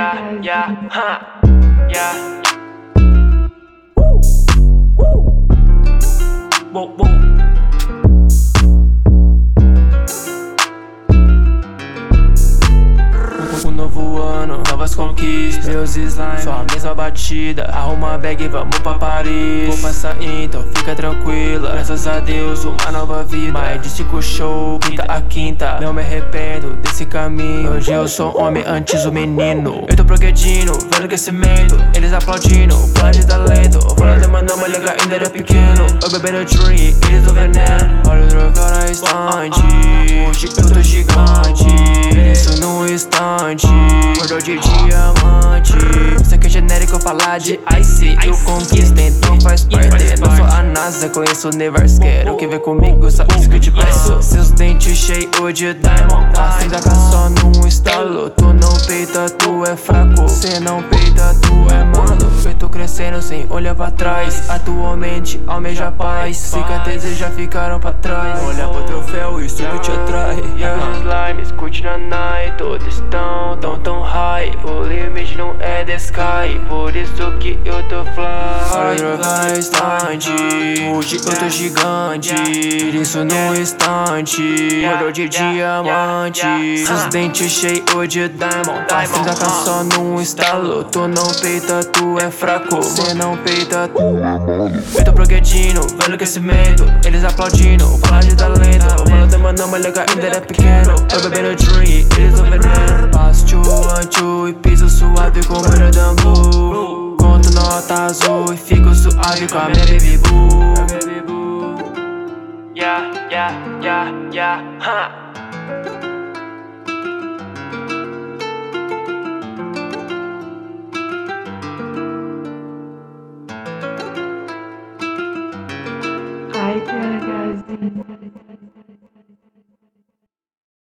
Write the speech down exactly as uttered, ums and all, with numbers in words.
yeah, yeah, huh, yeah. Whoa, whoa. Um novo ano, novas conquistas, meus slime, só a mesma batida. Arruma a bag, vamos pra Paris. Vou passar então, fica tranquila. Graças a Deus, uma nova vida. Mais de cinco show, quinta a quinta. Não me arrependo desse caminho. Hoje eu sou homem, antes o menino. Eu tô progredindo, vendo crescimento. Eles aplaudindo, plano de talento. Falando de mano, mas legal, ainda era pequeno. Eu bebendo drink, eles do veneno. Olha o trocar na estante. Hoje eu tô gigante. Isso no instante. Cordão de diamante. Isso aqui é genérico, falar de Ice. Eu conquisto, então faz parte. Não sou a NASA, conheço o universo. Quero que vem comigo, só isso que eu te peço. Seus dentes cheios de diamond. Assim da casa só num estalo. Tu não peita, tu é fraco. Cê não peita, tu é malo. Eu tô crescendo sem olhar pra trás. Atualmente almeja paz. Cicatrizes já ficaram pra trás. Olha pro troféu, isso que te atrai. E os slimes, curte na night. Todos estão tão tão high. O limite não é the sky. Por isso que eu tô fly. Para drogar na estante. Hoje eu tô gigante. Isso no instante. Cordão de diamante. Seus dentes cheios de diamond. Assim da casa só num estalo. Tu não peita, tu é fraco. Cê não peita, tu é malo. Eu tô progredindo, vendo crescimento. Eles aplaudindo, falar de talento. Falando de mano, mas legal, ainda era pequeno. Eu bebendo drink, eles do veneno. Passo tchu, e piso suave como o Dambu. Conto nota azul e fico suave com a minha baby boo. Yeah, yeah, yeah, yeah, huh. Ai, PHzinho.